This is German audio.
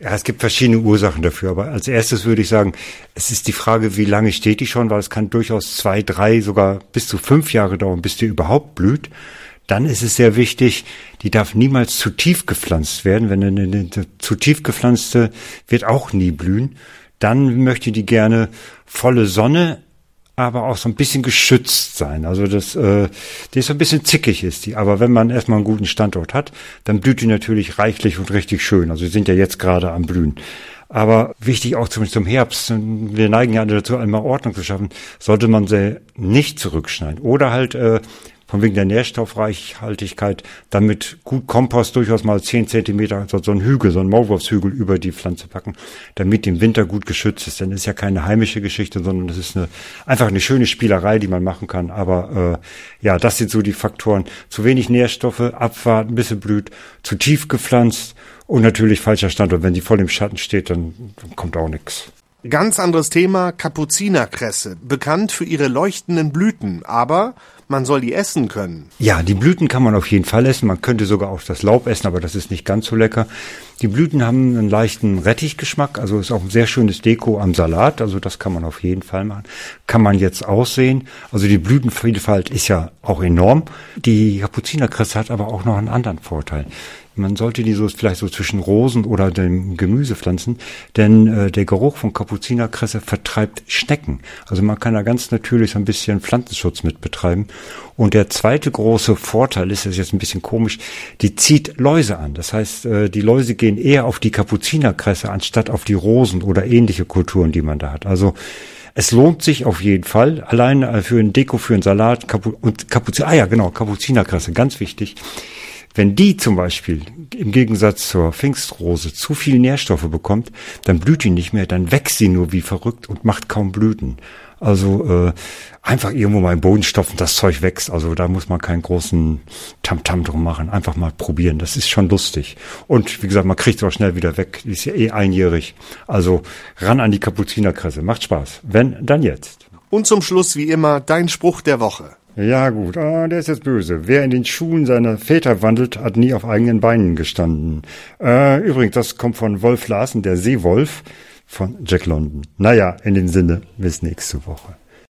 Ja, es gibt verschiedene Ursachen dafür, aber als erstes würde ich sagen, es ist die Frage, wie lange steht die schon, weil es kann durchaus 2, 3, sogar bis zu 5 Jahre dauern, bis die überhaupt blüht. Dann ist es sehr wichtig, die darf niemals zu tief gepflanzt werden. Wenn eine zu tief gepflanzte wird auch nie blühen. Dann möchte die gerne volle Sonne, aber auch so ein bisschen geschützt sein. Also die ist so ein bisschen zickig ist die. Aber wenn man erstmal einen guten Standort hat, dann blüht die natürlich reichlich und richtig schön. Also sie sind ja jetzt gerade am Blühen. Aber wichtig auch zum Herbst, wir neigen ja dazu, einmal Ordnung zu schaffen, sollte man sie nicht zurückschneiden. Oder halt von wegen der Nährstoffreichhaltigkeit, damit gut Kompost durchaus mal 10 Zentimeter, so ein Hügel, so ein Maulwurfshügel über die Pflanze packen, damit die im Winter gut geschützt ist. Denn das ist ja keine heimische Geschichte, sondern das ist einfach eine schöne Spielerei, die man machen kann. Aber das sind so die Faktoren. Zu wenig Nährstoffe, abwarten, bis sie blüht, zu tief gepflanzt und natürlich falscher Standort. Wenn sie voll im Schatten steht, dann kommt auch nichts. Ganz anderes Thema, Kapuzinerkresse. Bekannt für ihre leuchtenden Blüten, aber man soll die essen können. Ja, die Blüten kann man auf jeden Fall essen. Man könnte sogar auch das Laub essen, aber das ist nicht ganz so lecker. Die Blüten haben einen leichten Rettichgeschmack, also ist auch ein sehr schönes Deko am Salat. Also das kann man auf jeden Fall machen. Kann man jetzt aussehen. Also die Blütenvielfalt ist ja auch enorm. Die Kapuzinerkresse hat aber auch noch einen anderen Vorteil. Man sollte die vielleicht so zwischen Rosen oder dem Gemüse pflanzen, denn der Geruch von Kapuzinerkresse vertreibt Schnecken. Also man kann da ganz natürlich so ein bisschen Pflanzenschutz mit betreiben. Und der zweite große Vorteil ist, das ist jetzt ein bisschen komisch, die zieht Läuse an. Das heißt, die Läuse gehen eher auf die Kapuzinerkresse anstatt auf die Rosen oder ähnliche Kulturen, die man da hat. Also es lohnt sich auf jeden Fall, allein für ein Deko, für einen Salat, Kapuzinerkresse, ganz wichtig. Wenn die zum Beispiel im Gegensatz zur Pfingstrose zu viel Nährstoffe bekommt, dann blüht die nicht mehr, dann wächst sie nur wie verrückt und macht kaum Blüten. Also einfach irgendwo mal im Boden stopfen, das Zeug wächst. Also da muss man keinen großen Tamtam drum machen. Einfach mal probieren, das ist schon lustig. Und wie gesagt, man kriegt es auch schnell wieder weg, die ist ja einjährig. Also ran an die Kapuzinerkresse, macht Spaß. Wenn, dann jetzt. Und zum Schluss wie immer dein Spruch der Woche. Ja gut, der ist jetzt böse. Wer in den Schuhen seiner Väter wandelt, hat nie auf eigenen Beinen gestanden. Übrigens, das kommt von Wolf Larsen, der Seewolf von Jack London. Naja, in dem Sinne, bis nächste Woche.